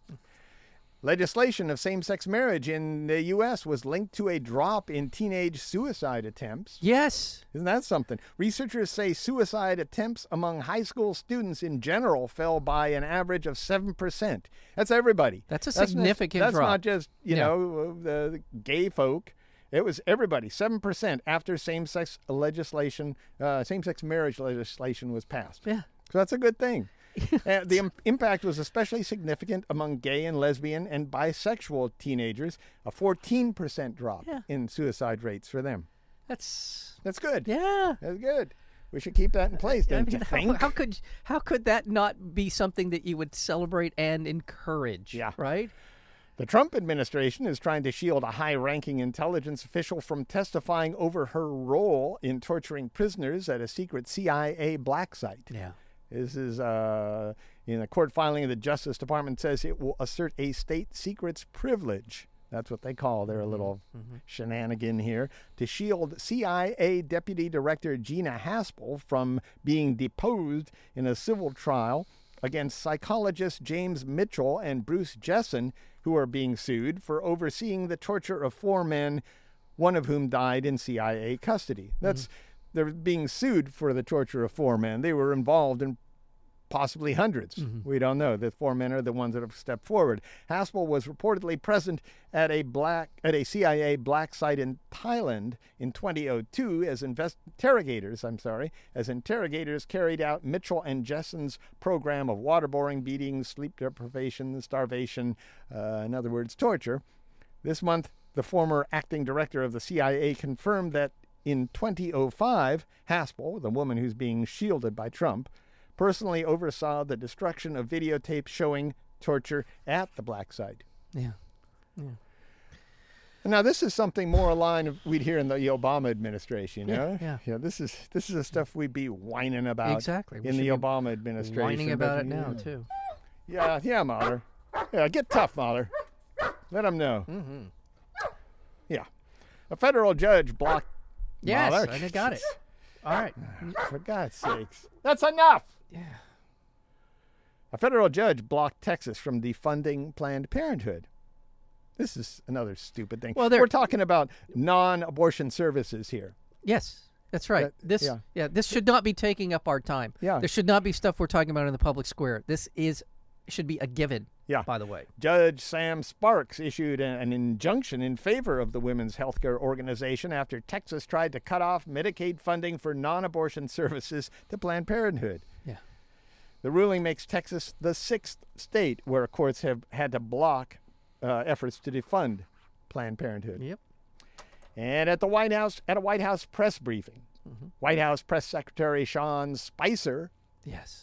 Legislation of same-sex marriage in the U S was linked to a drop in teenage suicide attempts. Yes. Isn't that something? Researchers say suicide attempts among high school students in general fell by an average of seven percent. That's everybody. That's a That's significant not, that's drop. That's not just, you Yeah. know, the, the gay folk. It was everybody, seven percent after same-sex legislation, uh, same-sex marriage legislation was passed. Yeah. So that's a good thing. uh, the im- impact was especially significant among gay and lesbian and bisexual teenagers, a fourteen percent drop Yeah. in suicide rates for them. That's That's good. yeah. That's good. We should keep that in place, I don't mean, you how, think? how could how could that not be something that you would celebrate and encourage? Yeah. Right. The Trump administration is trying to shield a high-ranking intelligence official from testifying over her role in torturing prisoners at a secret C I A black site. Yeah. This is uh, in a court filing. The Justice Department says it will assert a state secrets privilege. That's what they call their little mm-hmm. shenanigan here, to shield C I A Deputy Director Gina Haspel from being deposed in a civil trial against psychologists James Mitchell and Bruce Jessen, who are being sued for overseeing the torture of four men, one of whom died in C I A custody. That's mm-hmm. They're being sued for the torture of four men. They were involved in possibly hundreds. Mm-hmm. We don't know. The four men are the ones that have stepped forward. Haspel was reportedly present at a black at a C I A black site in Thailand in twenty oh two as invest- interrogators, I'm sorry, as interrogators carried out Mitchell and Jessen's program of waterboarding, beatings, sleep deprivation, starvation, uh, in other words, torture. This month, the former acting director of the C I A confirmed that in twenty oh five, Haspel, the woman who's being shielded by Trump, personally oversaw the destruction of videotapes showing torture at the black site. Yeah. Yeah. Now, this is something more aligned we'd hear in the Obama administration, you Yeah, know? yeah. yeah. This is this is the stuff we'd be whining about Exactly. We in should the be Obama administration. Whining about but, it now yeah. too. Yeah, yeah, Mahler. Yeah, get tough, Mahler. Let them know. Mm-hmm. Yeah. A federal judge blocked Yes, Mahler. I got it. All right. For God's sakes. That's enough. Yeah. A federal judge blocked Texas from defunding Planned Parenthood. This is another stupid thing. Well, there- We're talking about non-abortion services here. Yes, that's right. That- this yeah. yeah. This should not be taking up our time. Yeah. There should not be stuff we're talking about in the public square. This is should be a given. Yeah. By the way. Judge Sam Sparks issued an, an injunction in favor of the Women's Healthcare Organization after Texas tried to cut off Medicaid funding for non-abortion services to Planned Parenthood. Yeah. The ruling makes Texas the sixth state where courts have had to block uh, efforts to defund Planned Parenthood. Yep. And at the White House, at a White House press briefing, mm-hmm. White House Press Secretary Sean Spicer. Yes.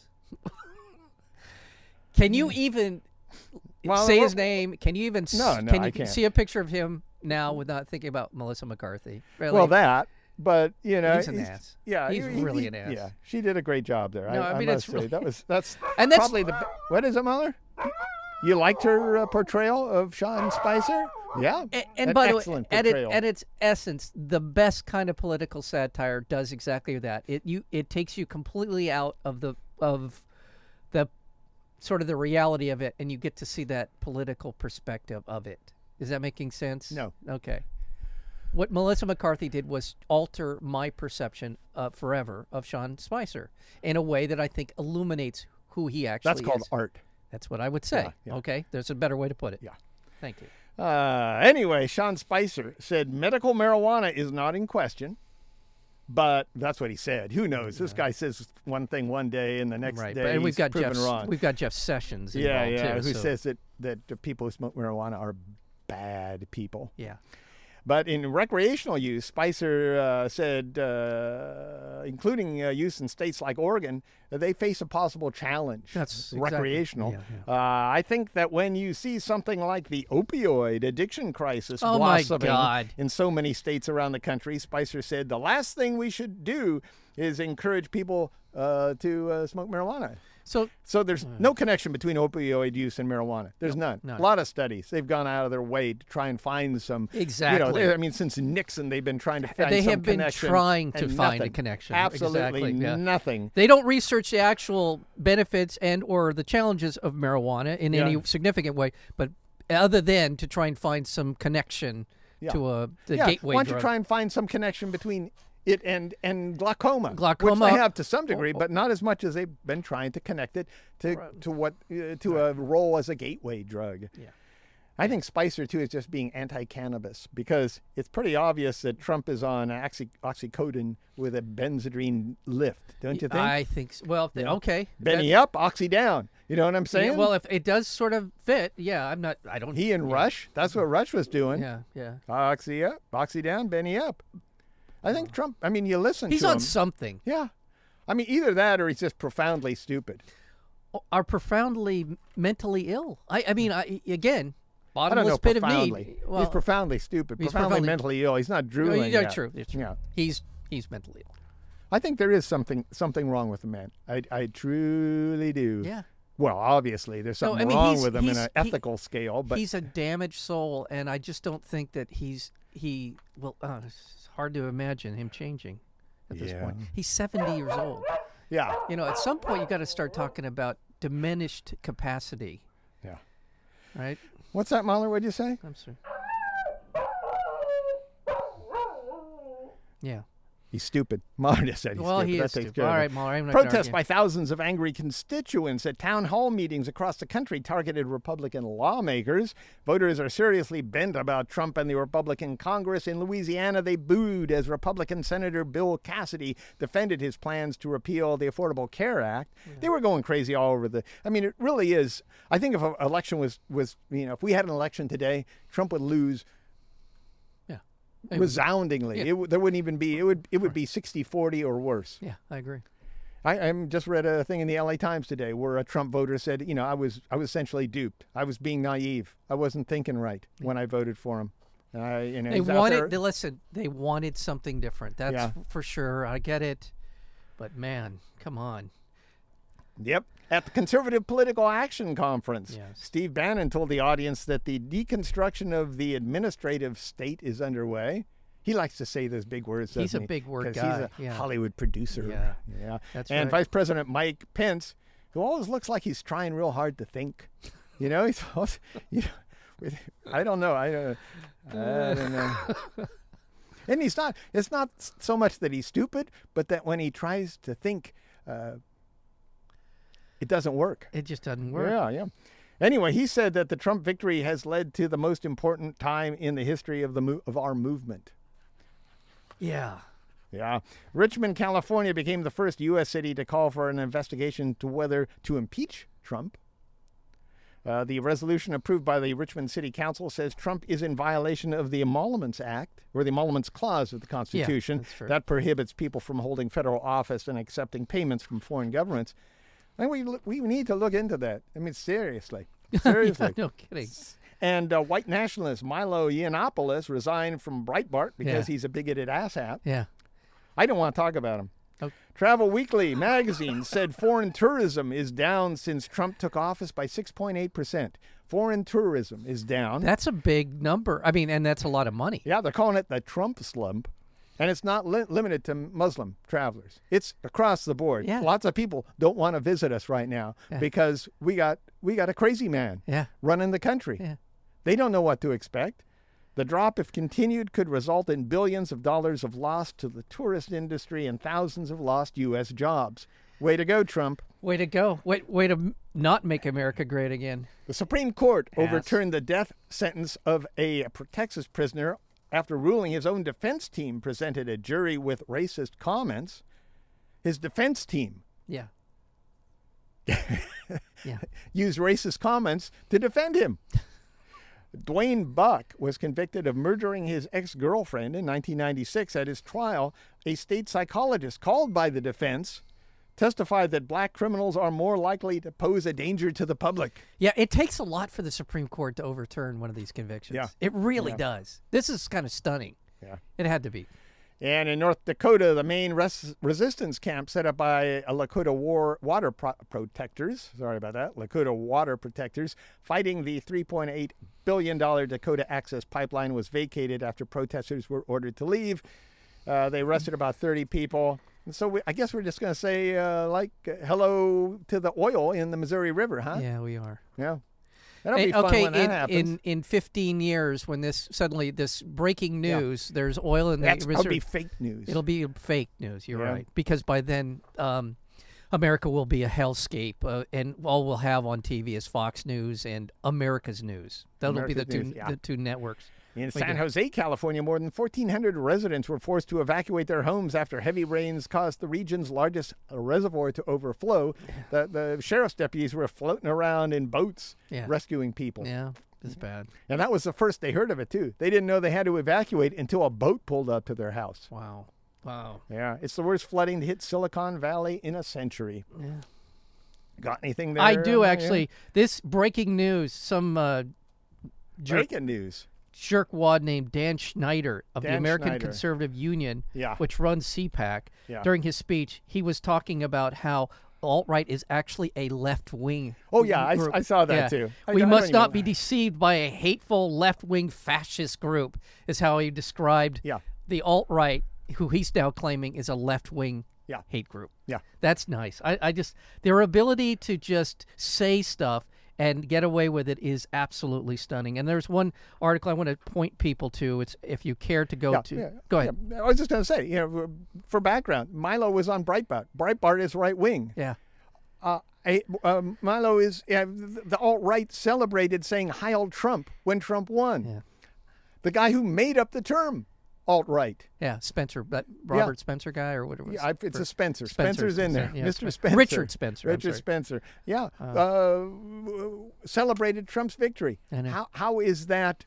Can you even Well, say well, his name? Can you even s- No, no, can I you can't. see a picture of him now without thinking about Melissa McCarthy? Really? Well, that, but you know, He's an ass. Yeah, He's he- he- really he- an ass. Yeah, she did a great job there. No, I, I mean, must it's say really- that was that's And that's- probably the be- what is it, Mueller? You liked her uh, portrayal of Sean Spicer? Yeah, And, and An by the way, excellent at, it, portrayal. at its essence, the best kind of political satire does exactly that. It you it takes you completely out of the of the sort of the reality of it, and you get to see that political perspective of it. Is that making sense? No. Okay. What Melissa McCarthy did was alter my perception uh, forever of Sean Spicer in a way that I think illuminates who he actually That's called is. art. That's what I would say. Yeah, yeah. Okay, there's a better way to put it. Yeah. Thank you. Uh, anyway, Sean Spicer said medical marijuana is not in question, but that's what he said. Who knows? This guy says one thing one day, and the next Right, day but and we've he's got proven Jeff. wrong. We've got Jeff Sessions. yeah, involved yeah, too, who so- says that that the people who smoke marijuana are bad people. Yeah. But in recreational use, Spicer uh, said, uh, including uh, use in states like Oregon, uh, they face a possible challenge. That's exactly- recreational. yeah, Uh, I think that when you see something like the opioid addiction crisis Oh, my blossoming God. in so many states around the country, Spicer said the last thing we should do is encourage people uh, to uh, smoke marijuana. So, So there's no connection between opioid use and marijuana. There's none. none. A lot of studies. They've gone out of their way to try and find some. Exactly. You know, they- I mean, since Nixon, they've been trying to find they some have been connection, trying to and find a nothing. connection. Absolutely Exactly, yeah. nothing. they don't research the actual benefits and or the challenges of marijuana in Yeah. any significant way, but other than to try and find some connection Yeah. to a the Yeah. gateway Why don't drug. you try and find some connection between it and, and glaucoma, Glaucoma- which they have to some degree, but not as much as they've been trying to connect it to to what uh, to a role as a gateway drug. Yeah. I think Spicer too is just being anti-cannabis because it's pretty obvious that Trump is on oxy, oxycodone with a benzodrine lift, don't you think? I think so. Well, if they, okay. Benny That- up, oxy down. You know what I'm yeah, saying? well, if it does sort of fit, yeah, I'm not. I don't. he and Rush, that's what Rush was doing. Yeah, yeah. Oxy up, oxy down, Benny up. I think Trump. I mean, you listen He's to on him. something. Yeah. I mean, either that or he's just profoundly stupid. Are profoundly mentally ill. I, I mean, I again, I don't bottomless know pit of profoundly. need. he's Well, profoundly stupid, he's profoundly, profoundly- mentally ill. He's not no, drooling you're yet. true. It's true. Yeah. He's he's mentally ill. I think there is something something wrong with the man. I, I truly do. Yeah. Well, obviously, there's No, something I mean, wrong he's- with him in he's- an he- ethical scale, but He's a damaged soul, and I just don't think that he's he. Well, uh, it's hard to imagine him changing at this Yeah. point. He's seventy years old. yeah, You know, at some point you got to start talking about diminished capacity, yeah. right? What's that, Mahler? What'd you say? I'm sorry. Yeah. He's stupid. Mahler just said he's Well, stupid. he That is takes stupid. care of All it. right, Mahler, I'm not gonna Protests argue. by thousands of angry constituents at town hall meetings across the country targeted Republican lawmakers. Voters are seriously bent about Trump and the Republican Congress. In Louisiana, they booed as Republican Senator Bill Cassidy defended his plans to repeal the Affordable Care Act. They were going crazy all over the. I mean, it really is. I think if an election was was you know if we had an election today, Trump would lose Yeah. It was- resoundingly. Yeah. It, w- there wouldn't even be. It would. It would be sixty forty or worse. Yeah, I agree. I, I just read a thing in the L A Times today where a Trump voter said, you know, I was I was essentially duped. I was being naive. I wasn't thinking right when I voted for him. And I, you know, They he's out wanted. there- They, listen, they wanted something different. That's Yeah. f- for sure. I get it, but man, come on. Yep. At the Conservative Political Action Conference, Yes. Steve Bannon told the audience that the deconstruction of the administrative state is underway. He likes to say those big words. He's doesn't a he? big word 'Cause guy, He's a yeah. Hollywood producer. Yeah. Yeah. That's and right. Vice President Mike Pence, who always looks like he's trying real hard to think. You know, he's always, you know, with, I don't know. I, uh, I don't know. And he's not. It's not so much that he's stupid, but that when he tries to think, uh, it doesn't work. It just doesn't work. Yeah, yeah. Anyway, he said that the Trump victory has led to the most important time in the history of the mo- of our movement. Yeah. Yeah. Richmond, California became the first U S city to call for an investigation to whether to impeach Trump. Uh, the resolution approved by the Richmond City Council says Trump is in violation of the Emoluments Act, or the Emoluments Clause of the Constitution, that's true. that prohibits people from holding federal office and accepting payments from foreign governments. And we we need to look into that. I mean, seriously, seriously. Yeah, no kidding. And uh, white nationalist Milo Yiannopoulos resigned from Breitbart because Yeah. he's a bigoted asshat. Yeah. I don't want to talk about him. Oh. Travel Weekly magazine said foreign tourism is down since Trump took office by six point eight percent. Foreign tourism is down. That's a big number. I mean, and that's a lot of money. Yeah, they're calling it the Trump slump. And it's not li- limited to Muslim travelers. It's across the board. Yeah. Lots of people don't want to visit us right now Yeah. because we got we got a crazy man Yeah. running the country. Yeah. They don't know what to expect. The drop, if continued, could result in billions of dollars of loss to the tourist industry and thousands of lost U S jobs. Way to go, Trump. Way to go. Way, way to m- not make America great again. The Supreme Court Yes. overturned the death sentence of a Texas prisoner after ruling his own defense team presented a jury with racist comments. His defense team Yeah. Yeah. used racist comments to defend him. Dwayne Buck was convicted of murdering his ex-girlfriend in nineteen ninety-six. At his trial, a state psychologist called by the defense testified that black criminals are more likely to pose a danger to the public. Yeah, it takes a lot for the Supreme Court to overturn one of these convictions. Yeah. It really Yeah. does. This is kind of stunning. Yeah. It had to be. And in North Dakota, the main res- resistance camp set up by a Lakota War water pro- protectors, sorry about that, Lakota water protectors, fighting the three point eight billion dollars Dakota Access Pipeline was vacated after protesters were ordered to leave. Uh, they arrested about thirty people. And so we, I guess we're just going to say, uh, like, uh, hello to the oil in the Missouri River, huh? Yeah, we are. Yeah. That'll Hey, be fun okay, when that in, happens. in in fifteen years, when this suddenly this breaking news, there's oil in the That's reserve. probably fake news. It'll be fake news. You're Yeah. right, because by then, um, America will be a hellscape, uh, and all we'll have on T V is Fox News and America's News. That'll be the America's two News, yeah. the two networks. In We San do. Jose, California, more than fourteen hundred residents were forced to evacuate their homes after heavy rains caused the region's largest reservoir to overflow. The, the sheriff's deputies were floating around in boats Yeah. rescuing people. Yeah, it's bad. And that was the first they heard of it, too. They didn't know they had to evacuate until a boat pulled up to their house. Wow, wow. Yeah, it's the worst flooding to hit Silicon Valley in a century. Yeah. Got anything there? I do uh, actually. yeah? This breaking news: some uh, jerk, Breaking news. jerkwad named Dan Schneider of the Dan American Schneider. Conservative Union, Yeah. which runs C PAC, Yeah. during his speech, he was talking about how alt-right is actually a left-wing Oh, yeah, I, group. I saw that, Yeah. too. I- We I don't must even- not be deceived by a hateful left-wing fascist group, is how he described Yeah. the alt-right, who he's now claiming is a left-wing Yeah. hate group. Yeah. That's nice. I, I just, their ability to just say stuff and get away with it is absolutely stunning. And there's one article I want to point people to. It's if you care to go Yeah, to. yeah, Go ahead. yeah. I was just going to say, you know, for background, Milo was on Breitbart. Breitbart is right wing. Yeah. Uh, I, um, Milo is uh, the, the alt right celebrated saying Heil Trump when Trump won. Yeah. The guy who made up the term alt right. Yeah. Spencer, that Robert Spencer guy or whatever. Yeah, I- it's a Spencer. Spencer, Spencer's in there. yeah, Mister Spen- Spencer. Richard Spencer, I'm Richard sorry. Spencer. Yeah. Uh, celebrated Trump's victory. I know. How how is that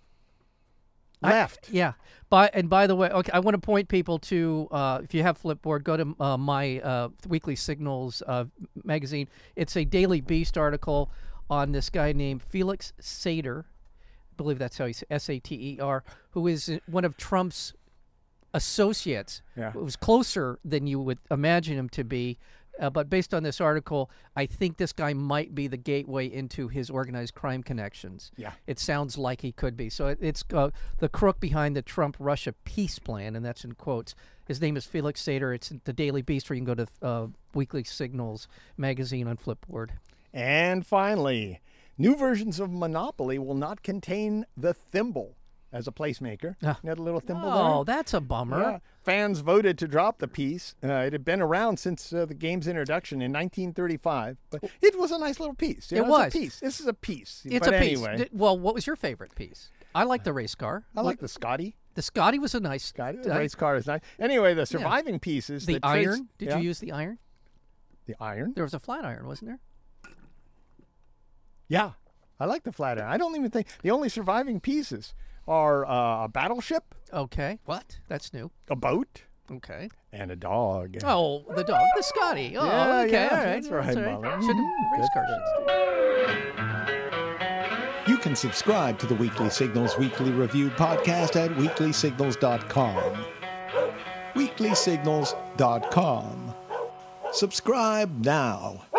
I- left? Yeah. By and by the way, okay, I want to point people to uh, if you have Flipboard, go to uh, my uh, Weekly Signals uh, magazine. It's a Daily Beast article on this guy named Felix Sater. I believe that's how you say S A T E R, who is one of Trump's associates. Yeah. It was closer than you would imagine him to be. Uh, but based on this article, I think this guy might be the gateway into his organized crime connections. Yeah. It sounds like he could be. So it, it's uh, the crook behind the Trump-Russia peace plan, and that's in quotes. His name is Felix Sater. It's the Daily Beast, or you can go to uh, Weekly Signals magazine on Flipboard. And finally, new versions of Monopoly will not contain the thimble as a placemaker. Ah. You know the little thimble Oh, there? that's a bummer. Yeah. Fans voted to drop the piece. Uh, it had been around since uh, the game's introduction in nineteen thirty-five, but it was a nice little piece. You It know, was. It's a piece. This is a piece. It's but a piece. Anyway, D- well, what was your favorite piece? I like the race car. I like the Scotty. The Scotty was a nice. Scotty. The uh, race car is nice. Anyway, the surviving pieces. The that trace- iron. Did yeah, you use the iron? the iron? There was a flat iron, wasn't there? Yeah, I like the flat iron. I don't even think the only surviving pieces are uh, a battleship, Okay. What? That's new. a boat, Okay. and a dog. Oh, the dog, the Scotty. Oh, Yeah, okay. yeah, all right. that's right, Marlon. Shouldn't Mhm, race good, cars. You can subscribe to the Weekly Signals Weekly Review podcast at weekly signals dot com. weekly signals dot com. Subscribe now.